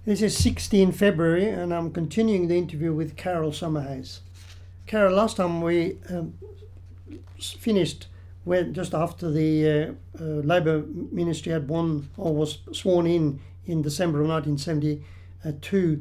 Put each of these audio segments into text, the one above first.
This is 16 February and I'm continuing the interview with Carol Summerhayes. Carol, last time we finished just after the Labor Ministry had won or was sworn in December of 1972.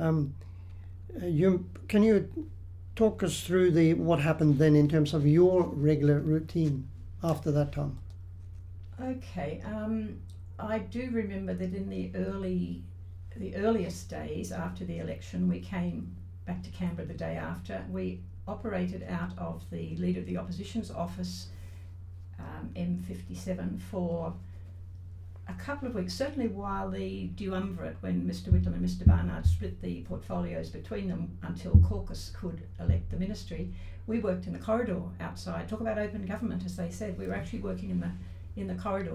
Can you talk us through what happened then in terms of your regular routine after that time? Okay, I do remember that in the earliest days after the election, we came back to Canberra the day after. We operated out of the Leader of the Opposition's office, M57, for a couple of weeks, certainly while the duumvirate, when Mr Whitlam and Mr Barnard split the portfolios between them until caucus could elect the ministry. We worked in the corridor outside. Talk about open government, as they said. We were actually working in the corridor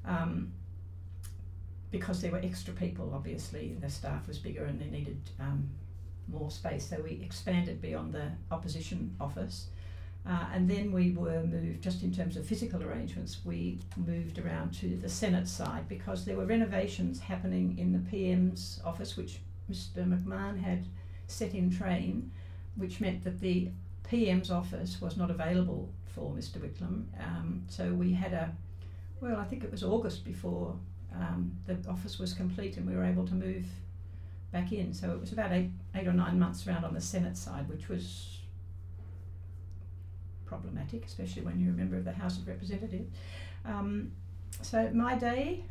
because there were extra people, obviously. The staff was bigger and they needed more space, so we expanded beyond the opposition office. And then we were moved, just in terms of physical arrangements, we moved around to the Senate side because there were renovations happening in the PM's office, which Mr McMahon had set in train, which meant that the PM's office was not available for Mr Whitlam. So we had I think it was August before the office was complete and we were able to move back in. So it was about eight or 9 months around on the Senate side, which was problematic, especially when you're a member of the House of Representatives. So my day,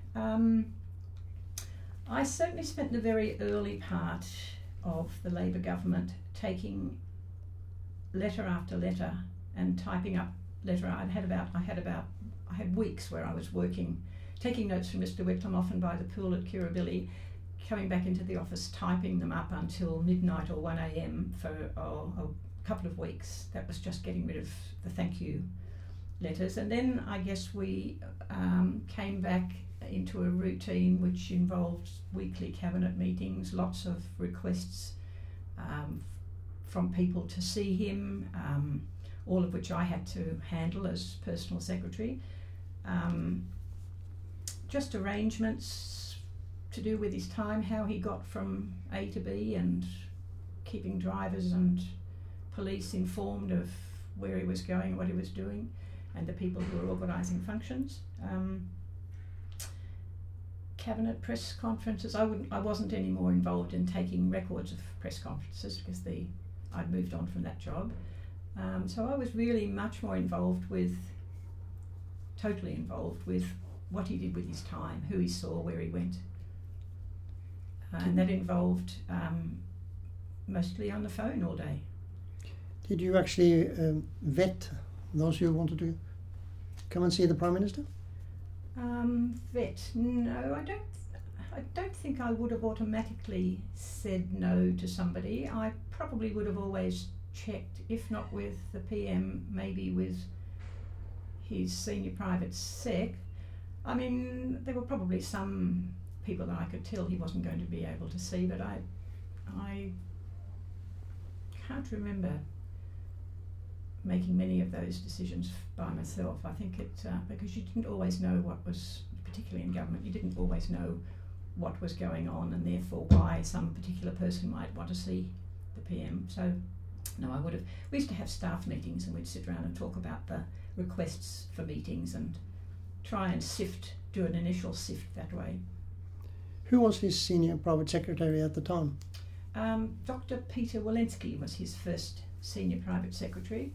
I certainly spent the very early part of the Labor government taking letter after letter and typing up letter. I had weeks where I was working, taking notes from Mr Whitlam, often by the pool at Kirribilli, coming back into the office, typing them up until midnight or 1 a.m. for a couple of weeks. That was just getting rid of the thank you letters. And then I guess we came back into a routine which involved weekly cabinet meetings, lots of requests from people to see him, all of which I had to handle as personal secretary. Just arrangements to do with his time, how he got from A to B, and keeping drivers and police informed of where he was going, what he was doing, and the people who were organising functions. Cabinet press conferences. I wasn't any more involved in taking records of press conferences because I'd moved on from that job. So I was really much more totally involved with what he did with his time, who he saw, where he went. And that involved mostly on the phone all day. Did you actually vet those who wanted to come and see the Prime Minister? Vet? No, I don't think I would have automatically said no to somebody. I probably would have always checked, if not with the PM, maybe with his senior private sec. I mean, there were probably some people that I could tell he wasn't going to be able to see, but I can't remember making many of those decisions by myself. I think because you didn't always know what was, particularly in government, you didn't always know what was going on and therefore why some particular person might want to see the PM. So no, we used to have staff meetings and we'd sit around and talk about the requests for meetings and try and do an initial sift that way. Who was his senior private secretary at the time? Dr. Peter Walensky was his first senior private secretary.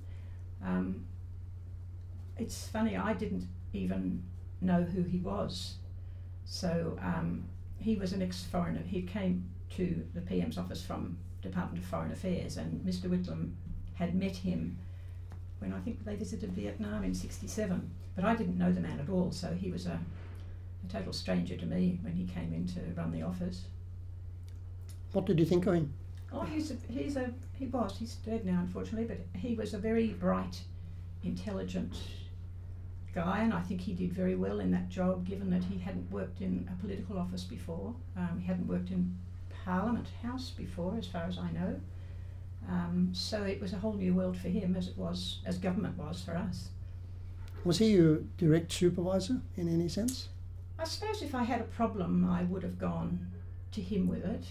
It's funny, I didn't even know who he was. So he was an ex-foreigner. He came to the PM's office from Department of Foreign Affairs, and Mr Whitlam had met him when I think they visited Vietnam in '67. But I didn't know the man at all, so he was a total stranger to me when he came in to run the office. What did you think of him? Oh, he's dead now, unfortunately, but he was a very bright, intelligent guy, and I think he did very well in that job, given that he hadn't worked in a political office before. He hadn't worked in Parliament House before, as far as I know. So it was a whole new world for him, as government was for us. Was he your direct supervisor in any sense? I suppose if I had a problem, I would have gone to him with it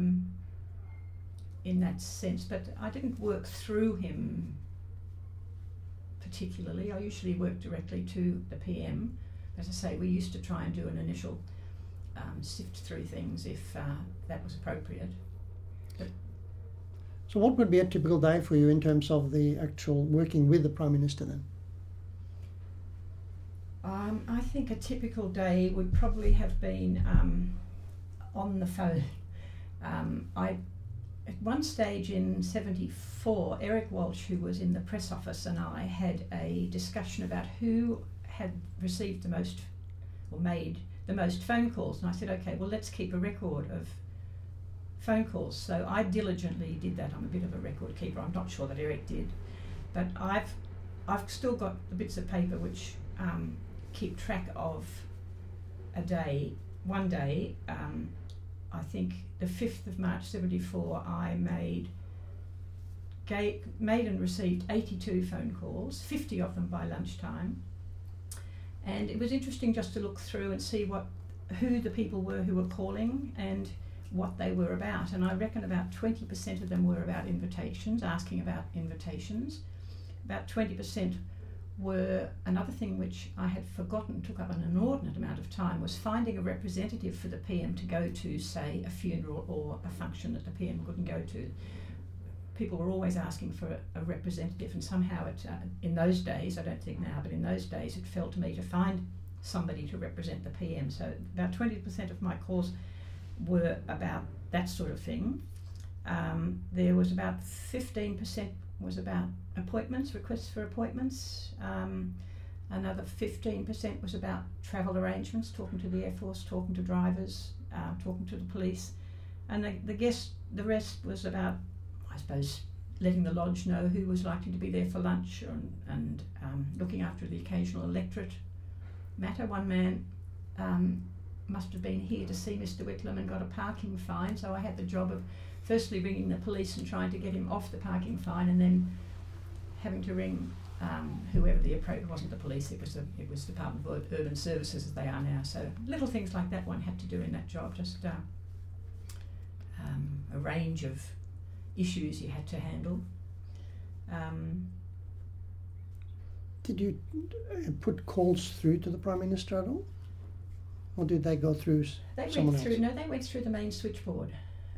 in that sense, but I didn't work through him particularly. I usually worked directly to the PM. As I say, we used to try and do an initial sift through things if that was appropriate. So what would be a typical day for you in terms of the actual working with the Prime Minister then? I think a typical day would probably have been on the phone. At one stage in 74, Eric Walsh, who was in the press office, and I had a discussion about who had received the most or made the most phone calls. And I said, okay, well, let's keep a record of phone calls. So I diligently did that. I'm a bit of a record keeper. I'm not sure that Eric did. But I've still got the bits of paper which keep track of a day. One day, I think the 5th of March 74, I made and received 82 phone calls, 50 of them by lunchtime. And it was interesting just to look through and see who the people were who were calling and what they were about. And I reckon about 20% of them were about invitations, asking about invitations. About 20% were, another thing which I had forgotten, took up an inordinate amount of time, was finding a representative for the PM to go to, say, a funeral or a function that the PM couldn't go to. People were always asking for a representative, and somehow in those days, I don't think now, but in those days it fell to me to find somebody to represent the PM. So about 20% of my calls were about that sort of thing. There was about 15% was about appointments, requests for appointments. Another 15% was about travel arrangements, talking to the Air Force, talking to drivers, talking to the police. And the rest was about, I suppose, letting the lodge know who was likely to be there for lunch and looking after the occasional electorate matter. One man must have been here to see Mr. Whitlam and got a parking fine, so I had the job of firstly ringing the police and trying to get him off the parking fine, and then having to ring whoever the appropriate, it wasn't the police, it was Department of Urban Services as they are now. So little things like that one had to do in that job, just a range of issues you had to handle. Did you put calls through to the Prime Minister at all? Or did they go through someone else? No, they went through the main switchboard.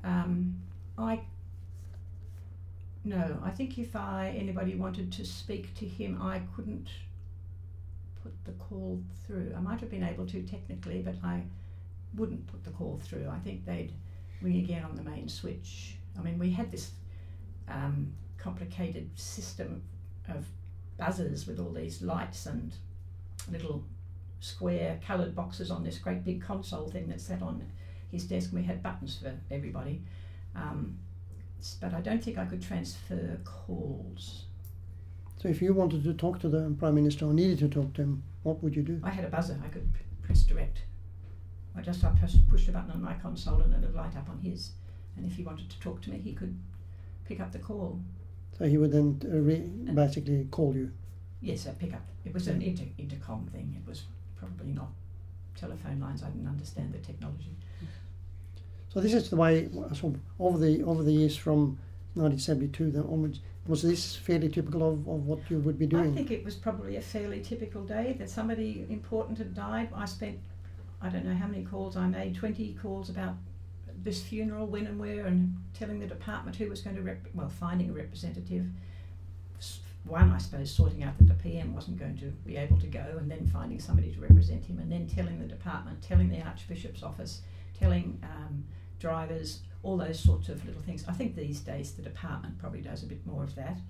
I think if anybody wanted to speak to him, I couldn't put the call through. I might have been able to technically, but I wouldn't put the call through. I think they'd ring again on the main switch. I mean, we had this complicated system of buzzers with all these lights and little square coloured boxes on this great big console thing that sat on his desk, and we had buttons for everybody. But I don't think I could transfer calls. So if you wanted to talk to the Prime Minister or needed to talk to him, what would you do? I had a buzzer. I could press direct. I pushed a button on my console and it would light up on his. And if he wanted to talk to me, he could pick up the call. So he would then basically call you? Yes, I'd pick up. It was an intercom thing. It was probably not telephone lines. I didn't understand the technology. So this is the way, so over the years from 1972 then onwards, was this fairly typical of what you would be doing? I think it was probably a fairly typical day that somebody important had died. I spent, I don't know how many calls I made, 20 calls about this funeral, when and where, and telling the department who was going to, finding a representative. One, I suppose, sorting out that the PM wasn't going to be able to go, and then finding somebody to represent him, and then telling the department, telling the Archbishop's office, telling drivers, all those sorts of little things. I think these days the department probably does a bit more of that.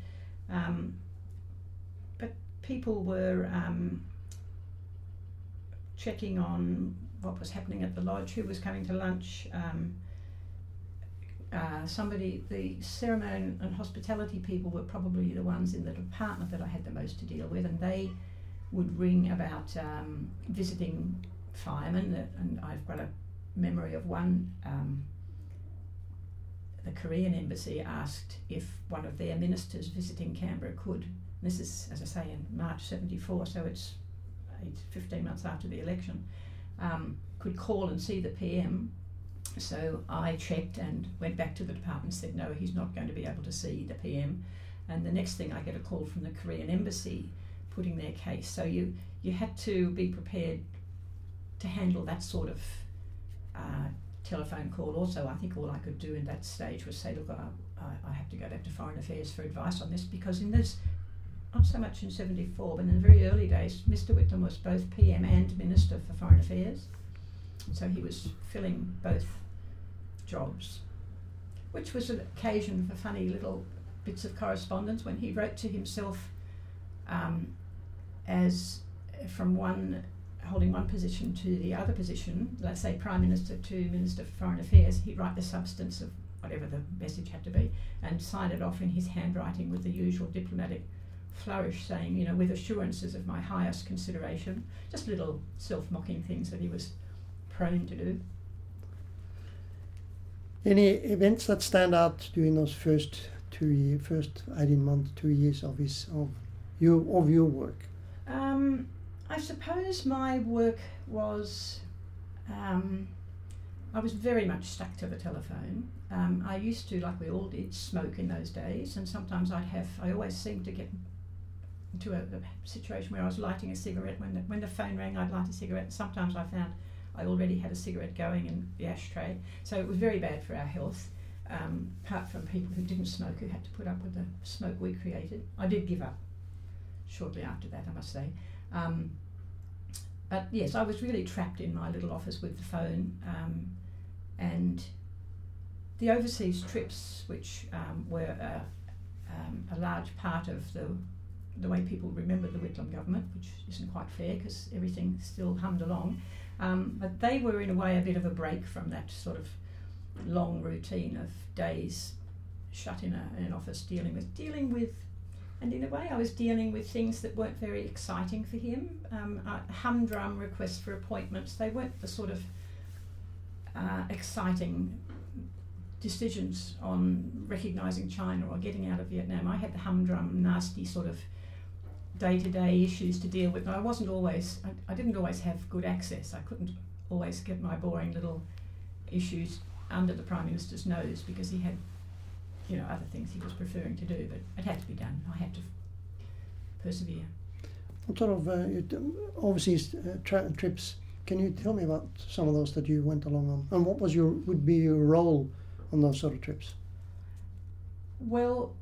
But people were checking on what was happening at the lodge, who was coming to lunch. The ceremony and hospitality people were probably the ones in the department that I had the most to deal with, and they would ring about visiting firemen, and I've got a memory of one. The Korean embassy asked if one of their ministers visiting Canberra could, this is, as I say, in March 74, so it's 15 months after the election, could call and see the PM So I checked and went back to the department and said, no, he's not going to be able to see the PM. And the next thing I get a call from the Korean embassy putting their case. So you had to be prepared to handle that sort of telephone call. Also, I think all I could do in that stage was say, look, I have to go back to Foreign Affairs for advice on this, because in this, not so much in 74, but in the very early days, Mr. Whitlam was both PM and Minister for Foreign Affairs. So he was filling both jobs, which was an occasion for funny little bits of correspondence when he wrote to himself as from holding one position to the other position, let's say Prime Minister to Minister for Foreign Affairs. He'd write the substance of whatever the message had to be and sign it off in his handwriting with the usual diplomatic flourish, saying, you know, with assurances of my highest consideration. Just little self-mocking things that he was prone to do. Any events that stand out during those first 18 months, 2 years of your work? I suppose my work was, I was very much stuck to the telephone. I used to, like we all did, smoke in those days, and sometimes I always seemed to get into a situation where I was lighting a cigarette. When the phone rang, I'd light a cigarette, and sometimes I found I already had a cigarette going in the ashtray. So it was very bad for our health, apart from people who didn't smoke, who had to put up with the smoke we created. I did give up shortly after that, I must say. But yes, I was really trapped in my little office with the phone, and the overseas trips, which were a large part of the way people remember the Whitlam government, which isn't quite fair because everything still hummed along. But they were in a way a bit of a break from that sort of long routine of days shut in an office dealing with, and in a way I was dealing with things that weren't very exciting for him. Humdrum requests for appointments, they weren't the sort of exciting decisions on recognising China or getting out of Vietnam. I had the humdrum, nasty sort of day-to-day issues to deal with. And I didn't always have good access. I couldn't always get my boring little issues under the Prime Minister's nose because he had, you know, other things he was preferring to do, but it had to be done. I had to persevere. What sort of overseas trips, can you tell me about some of those that you went along on, and what would be your role on those sort of trips? Well,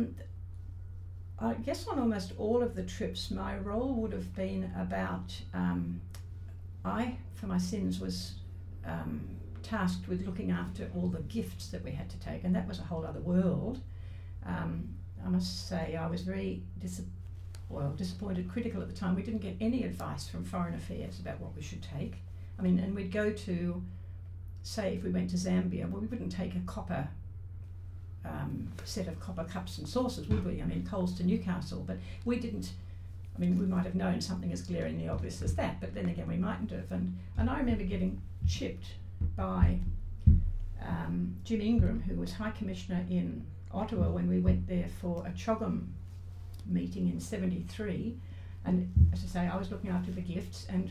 I guess on almost all of the trips, my role would have been about, I, for my sins, was tasked with looking after all the gifts that we had to take, and that was a whole other world. I must say I was very disappointed, critical at the time. We didn't get any advice from Foreign Affairs about what we should take. I mean, and we'd go to, say if we went to Zambia, well, we wouldn't take a copper set of copper cups and saucers, would we? I mean, Coles to Newcastle, but we didn't. I mean, we might have known something as glaringly obvious as that, but then again, we mightn't have. And I remember getting chipped by Jim Ingram, who was High Commissioner in Ottawa when we went there for a CHOGM meeting in 73. And as I say, I was looking after the gifts, and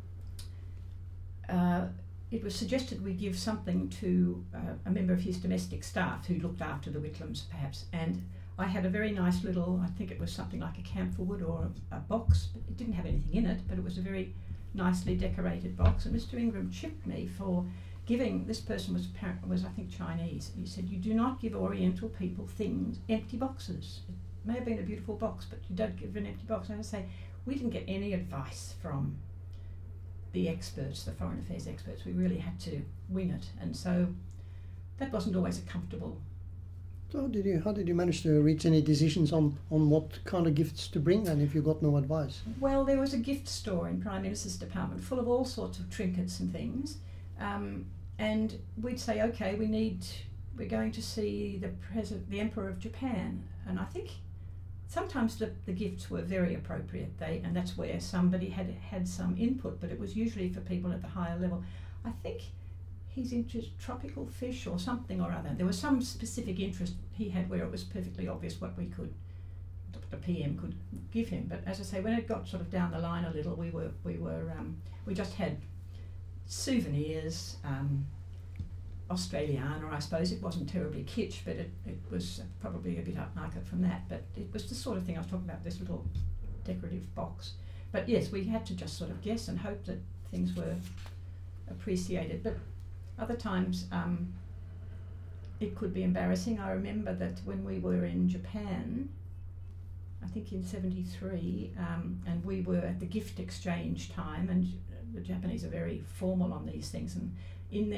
it was suggested we give something to a member of his domestic staff who looked after the Whitlams, perhaps. And I had a very nice little, I think it was something like a camphor wood or a box, but it didn't have anything in it, but it was a very nicely decorated box. And Mr. Ingram chipped me for giving, this person was I think Chinese, and he said, you do not give Oriental people things, empty boxes. It may have been a beautiful box, but you don't give an empty box. And I say, we didn't get any advice from the experts, the Foreign Affairs experts. We really had to wing it, and so that wasn't always a comfortable. So how did you manage to reach any decisions on what kind of gifts to bring then if you got no advice? Well, there was a gift store in Prime Minister's department full of all sorts of trinkets and things, and we'd say, okay, we're going to see the Emperor of Japan, and I think sometimes the gifts were very appropriate, and that's where somebody had some input, but it was usually for people at the higher level. I think he's into tropical fish or something or other. There was some specific interest he had where it was perfectly obvious what the PM could give him. But as I say, when it got sort of down the line a little, we just had souvenirs, Australiana, I suppose. It wasn't terribly kitsch, but it was probably a bit upmarket from that. But it was the sort of thing I was talking about, this little decorative box. But yes, we had to just sort of guess and hope that things were appreciated. But other times it could be embarrassing. I remember that when we were in Japan, I think in '73, and we were at the gift exchange time, and the Japanese are very formal on these things, and in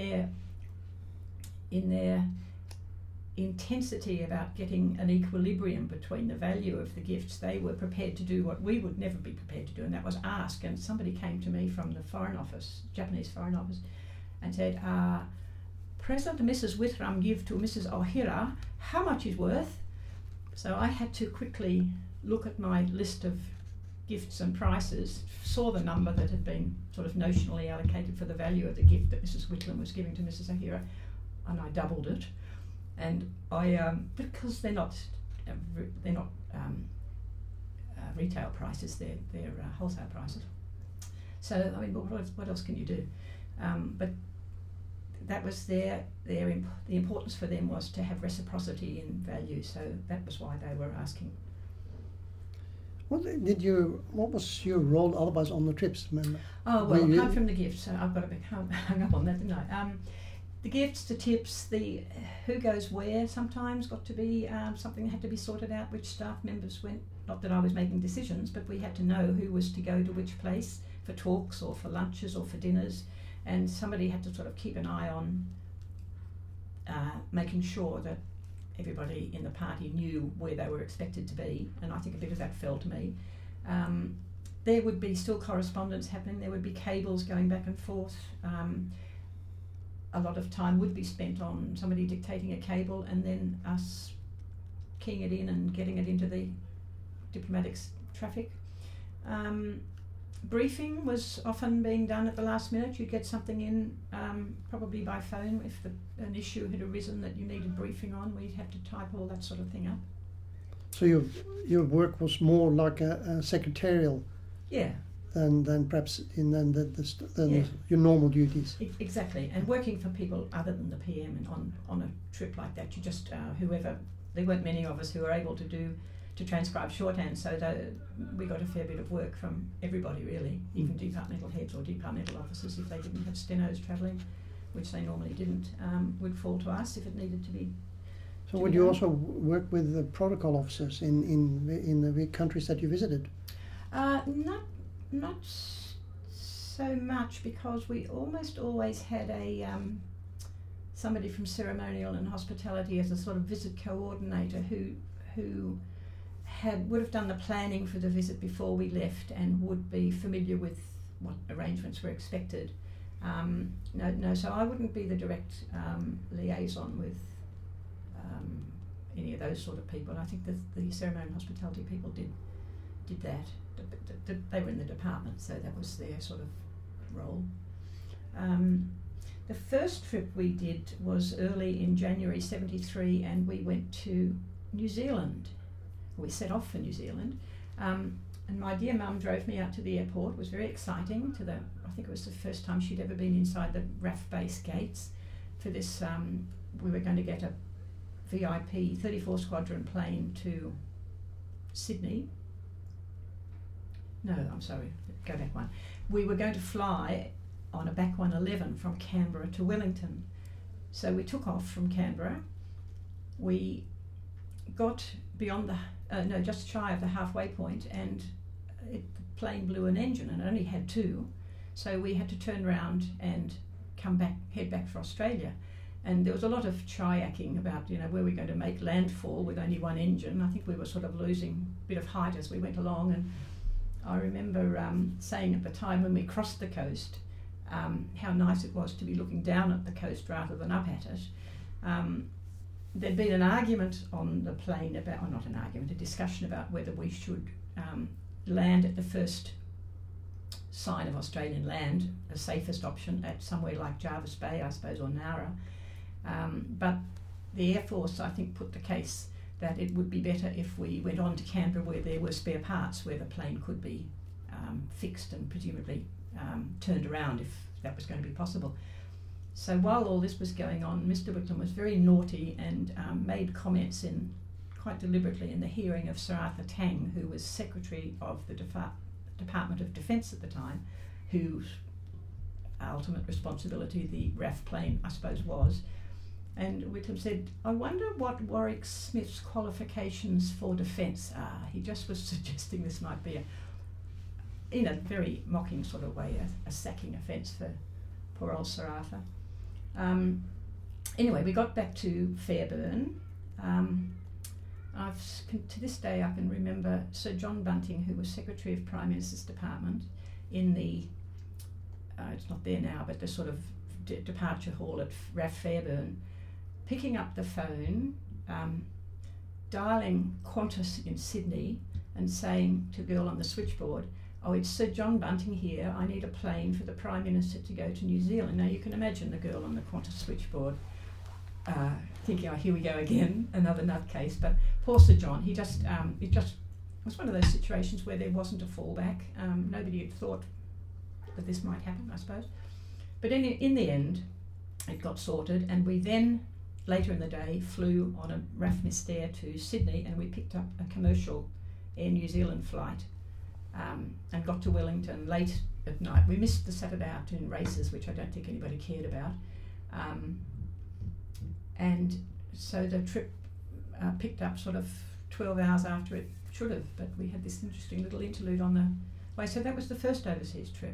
their intensity about getting an equilibrium between the value of the gifts, they were prepared to do what we would never be prepared to do, and that was ask. And somebody came to me from the Foreign Office, Japanese Foreign Office, and said, President and Mrs. Withram give to Mrs. Ohira, how much is worth? So I had to quickly look at my list of gifts and prices, saw the number that had been sort of notionally allocated for the value of the gift that Mrs. Whitlam was giving to Mrs. Ohira, and I doubled it. And I, because they're not retail prices, they're wholesale prices. So I mean, what else can you do? But that was the importance for them was to have reciprocity in value. So that was why they were asking. What was your role otherwise on the trips? Remember? Oh well, apart from the gifts, I've got to be hung up on that, didn't I? The gifts, the tips, the who goes where sometimes got to be something that had to be sorted out, which staff members went, not that I was making decisions, but we had to know who was to go to which place for talks or for lunches or for dinners, and somebody had to sort of keep an eye on making sure that everybody in the party knew where they were expected to be, and I think a bit of that fell to me. There would be still correspondence happening, there would be cables going back and forth. A lot of time would be spent on somebody dictating a cable and then us keying it in and getting it into the diplomatic traffic. Briefing was often being done at the last minute. You'd get something in probably by phone if an issue had arisen that you needed briefing on. We'd have to type all that sort of thing up. So your work was more like a secretarial, yeah, than perhaps than your normal duties. Exactly, and working for people other than the PM and on a trip like that, you just whoever. There weren't many of us who were able to transcribe shorthand, so we got a fair bit of work from everybody really, even departmental heads or departmental officers, if they didn't have stenos travelling, which they normally didn't, would fall to us if it needed to be. So would you also work with the protocol officers in the countries that you visited? Not so much, because we almost always had somebody from ceremonial and hospitality as a sort of visit coordinator who would have done the planning for the visit before we left and would be familiar with what arrangements were expected. So I wouldn't be the direct liaison with any of those sort of people. I think the ceremonial and hospitality people did that. They were in the department, so that was their sort of role. The first trip we did was early in January '73, and we went to New Zealand. We set off for New Zealand, and my dear mum drove me out to the airport. It was very exciting. I think it was the first time she'd ever been inside the RAF base gates. For this, we were going to get a VIP 34 Squadron plane to Sydney. No, I'm sorry, go back one. We were going to fly on a back 111 from Canberra to Wellington. So we took off from Canberra. We got beyond just shy of the halfway point, and the plane blew an engine, and it only had two. So we had to turn around and head back for Australia. And there was a lot of chiaking about, where we're going to make landfall with only one engine. I think we were sort of losing a bit of height as we went along, and I remember saying at the time when we crossed the coast how nice it was to be looking down at the coast rather than up at it. There'd been an argument on the plane a discussion about whether we should land at the first sign of Australian land, the safest option, at somewhere like Jervis Bay, I suppose, or Nowra. But the Air Force, I think, put the case that it would be better if we went on to Canberra, where there were spare parts, where the plane could be fixed and presumably turned around if that was going to be possible. So while all this was going on, Mr. Whitlam was very naughty and made comments quite deliberately in the hearing of Sir Arthur Tang, who was Secretary of the Department of Defence at the time, whose ultimate responsibility the RAF plane, I suppose, was. And Whitlam said, "I wonder what Warwick Smith's qualifications for defence are." He just was suggesting this might be, in a very mocking sort of way, a sacking offence for poor old Sir Arthur. Anyway, we got back to Fairburn. To this day I can remember Sir John Bunting, who was Secretary of Prime Minister's Department, in the, it's not there now, but the sort of departure hall at RAF Fairburn, picking up the phone, dialing Qantas in Sydney and saying to the girl on the switchboard, "Oh, it's Sir John Bunting here. I need a plane for the Prime Minister to go to New Zealand." Now you can imagine the girl on the Qantas switchboard thinking, "Oh, here we go again, another nutcase." But poor Sir John, it just was one of those situations where there wasn't a fallback. Nobody had thought that this might happen, I suppose. But in the end, it got sorted, and we then, later in the day, flew on a RAF Mystère to Sydney, and we picked up a commercial Air New Zealand flight and got to Wellington late at night. We missed the Saturday afternoon races, which I don't think anybody cared about. And so the trip picked up sort of 12 hours after it should have, but we had this interesting little interlude on the way. So that was the first overseas trip.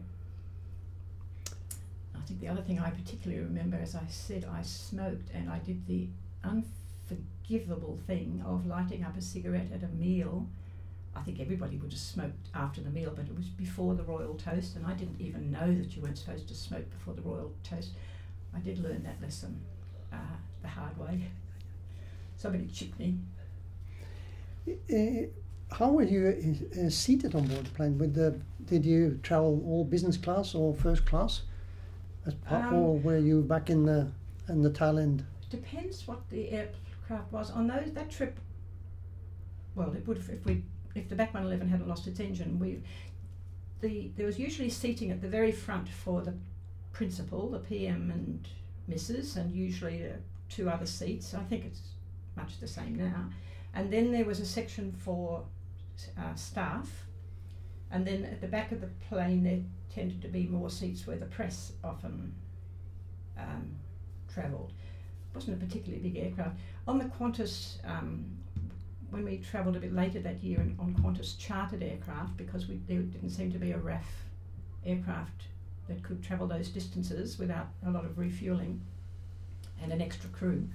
I think the other thing I particularly remember, as I said, I smoked, and I did the unforgivable thing of lighting up a cigarette at a meal. I think everybody would have smoked after the meal, but it was before the royal toast, and I didn't even know that you weren't supposed to smoke before the royal toast. I did learn that lesson the hard way. Somebody chipped me. How were you seated on board the plane? Did you travel all business class or first class, or were you back in the tail end? Depends what the aircraft was. On that trip, well, it would have, if the back 111 hadn't lost its engine. There was usually seating at the very front for the principal, the PM and Mrs., and usually 2 other seats. I think it's much the same now. And then there was a section for staff, and then at the back of the plane there tended to be more seats where the press often travelled. It wasn't a particularly big aircraft. On the Qantas, when we travelled a bit later that year on Qantas chartered aircraft, because there didn't seem to be a RAF aircraft that could travel those distances without a lot of refuelling and an extra crew.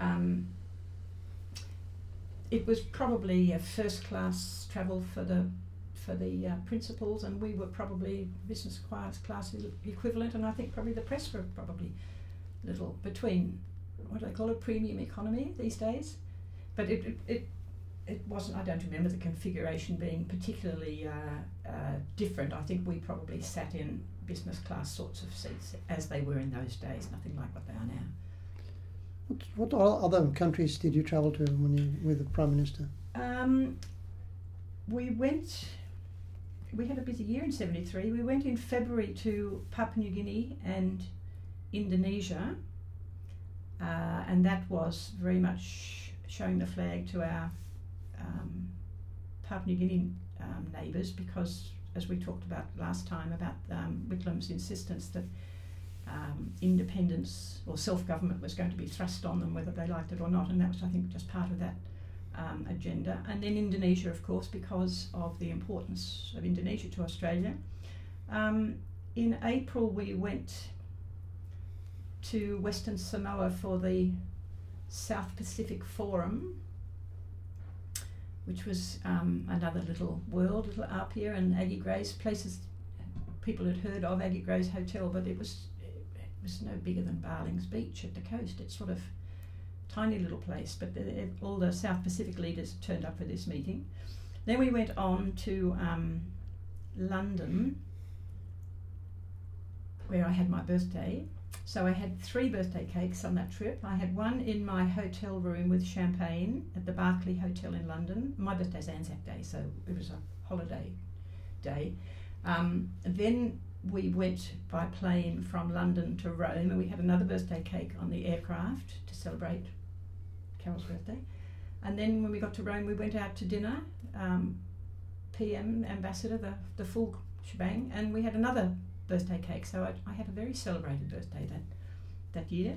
It was probably a first class travel for the principals, and we were probably business class equivalent, and I think probably the press were probably a little between, what do they call it, premium economy these days. But it wasn't, I don't remember the configuration being particularly different. I think we probably sat in business class sorts of seats as they were in those days, nothing like what they are now. What other countries did you travel to when you were the Prime Minister? We had a busy year in 73. We went in February to Papua New Guinea and Indonesia, and that was very much showing the flag to our Papua New Guinea neighbours, because, as we talked about last time, about Whitlam's insistence that independence or self-government was going to be thrust on them whether they liked it or not, and that was, I think, just part of that agenda. And then Indonesia, of course, because of the importance of Indonesia to Australia. In April we went to Western Samoa for the South Pacific Forum, which was another little world, little Apia and Aggie Gray's, places people had heard of, Aggie Gray's Hotel, but it was no bigger than Barlings Beach at the coast. It's sort of tiny little place, but all the South Pacific leaders turned up for this meeting. Then we went on to London, where I had my birthday. So I had 3 birthday cakes on that trip. I had one in my hotel room with champagne at the Berkeley Hotel in London. My birthday's Anzac Day, so it was a holiday day. Then we went by plane from London to Rome, and we had another birthday cake on the aircraft to celebrate Carol's birthday. And then when we got to Rome, we went out to dinner, PM, ambassador, the full shebang, and we had another birthday cake. So I had a very celebrated birthday that year.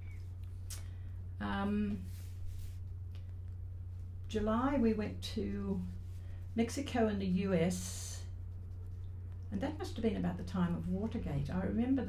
July, we went to Mexico and the US, and that must have been about the time of Watergate. I remember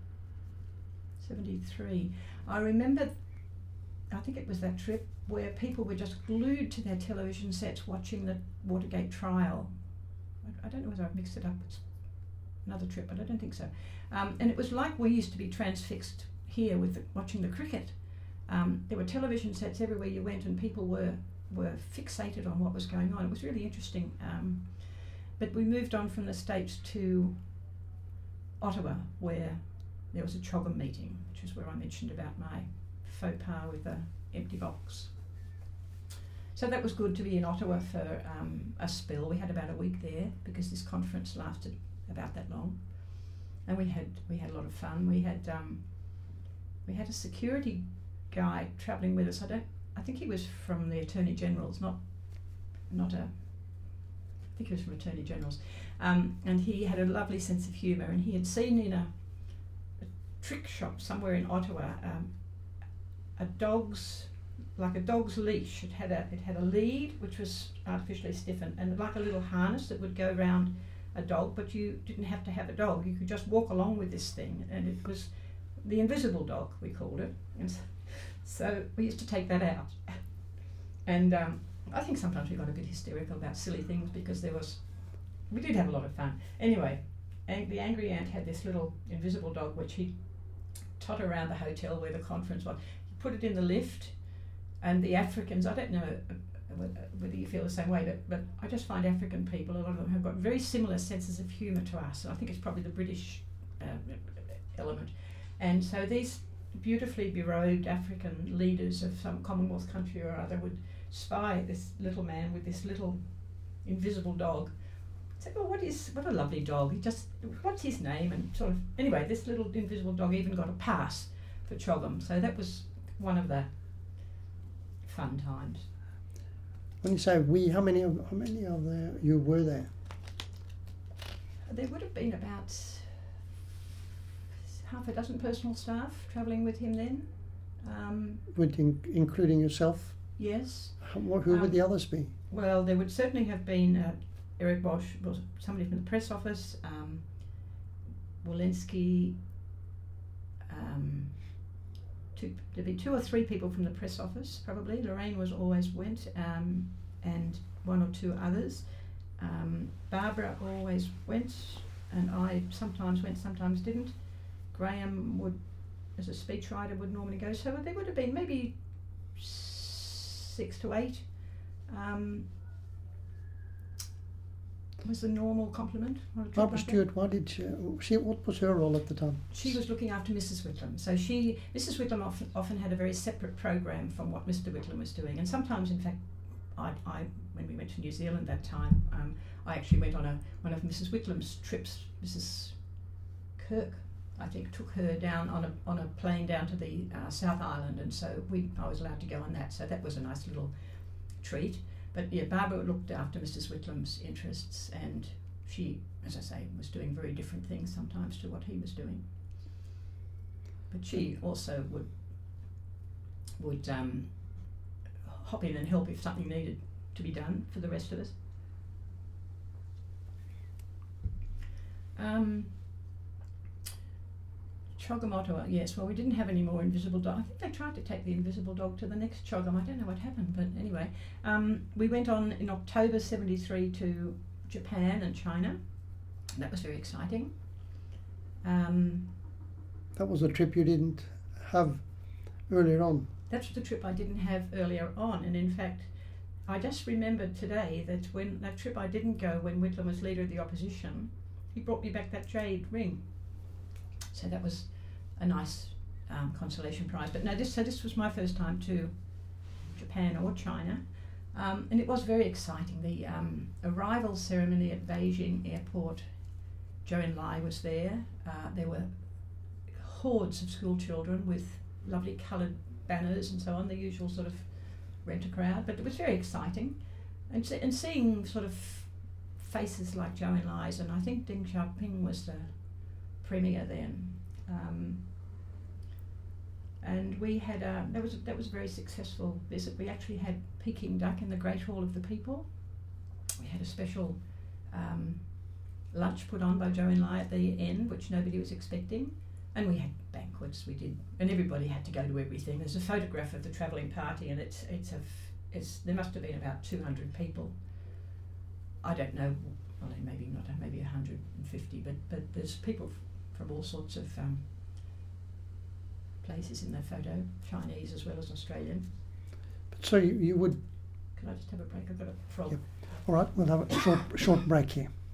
73. I remember, I think it was that trip where people were just glued to their television sets watching the Watergate trial. I don't know whether I've mixed it up. It's another trip, but I don't think so. And it was like we used to be transfixed here with watching the cricket. There were television sets everywhere you went, and people were fixated on what was going on. It was really interesting. But we moved on from the States to Ottawa, where there was a CHOGM meeting, which is where I mentioned about my faux pas with the empty box. So that was good to be in Ottawa for a spell. We had about a week there because this conference lasted about that long, and we had a lot of fun. We had a security guy travelling with us. I think he was from the Attorney General's, I think he was from Attorney General's, and he had a lovely sense of humour, and he had seen in a trick shop somewhere in Ottawa a dog's leash. It had a lead which was artificially stiffened, and like a little harness that would go around a dog, but you didn't have to have a dog. You could just walk along with this thing, and it was the invisible dog, we called it. And so we used to take that out, and I think sometimes we got a bit hysterical about silly things because we did have a lot of fun. Anyway, the Angry Ant had this little invisible dog which he totted around the hotel where the conference was. He put it in the lift, and the Africans, I don't know whether you feel the same way, but I just find African people, a lot of them have got very similar senses of humour to us. And I think it's probably the British element. And so these beautifully berobed African leaders of some Commonwealth country or other would spy this little man with this little invisible dog. Say, well, what a lovely dog. What's his name? And sort of, anyway, this little invisible dog even got a pass for CHOGM. So that was one of the fun times. When you say we, how many of you were there? There would have been about half a dozen personal staff travelling with him then. Including yourself? Yes. Who would the others be? Well, there would certainly have been Eric Bosch, was somebody from the press office, Walensky, there'd be 2 or 3 people from the press office, probably. Lorraine always went, and 1 or 2 others. Barbara always went, and I sometimes went, sometimes didn't. Graham would, as a speechwriter, would normally go. So there would have been maybe 6 to 8. Was the normal complement? Barbara Stewart, what was her role at the time? She was looking after Mrs. Whitlam. So Mrs. Whitlam often had a very separate program from what Mr. Whitlam was doing. And sometimes, in fact, I when we went to New Zealand that time, I actually went on one of Mrs. Whitlam's trips. Mrs. Kirk, I think, took her down on a plane down to the South Island, and so I was allowed to go on that. So that was a nice little treat. But yeah, Barbara looked after Mrs. Whitlam's interests, and she, as I say, was doing very different things sometimes to what he was doing. But she also would hop in and help if something needed to be done for the rest of us. CHOGM Ottawa, yes. Well, we didn't have any more invisible dog. I think they tried to take the invisible dog to the next CHOGM. I don't know what happened, but anyway. We went on in October 73 to Japan and China. That was very exciting. That was a trip you didn't have earlier on. That's the trip I didn't have earlier on. And in fact, I just remembered today that when that trip I didn't go when Whitlam was leader of the opposition, he brought me back that jade ring. So that was a nice consolation prize. But no, this was my first time to Japan or China, and it was very exciting. The arrival ceremony at Beijing Airport Zhou Enlai was there. There were hordes of school children with lovely coloured banners and so on, the usual sort of rent-a-crowd, but it was very exciting. And seeing sort of faces like Zhou Enlai's, and I think Deng Xiaoping was the premier then. And we had that was a very successful visit. We actually had Peking duck in the Great Hall of the People. We had a special lunch put on by Zhou Enlai at the end, which nobody was expecting, and we had banquets. We did, and everybody had to go to everything. There's a photograph of the travelling party, and it's there must have been about 200 people. I don't know, well, maybe not, maybe 150, but there's people from all sorts of places in the photo, Chinese as well as Australian. So you would... Can I just have a break? I've got a frog. Yep. All right, we'll have a short break here.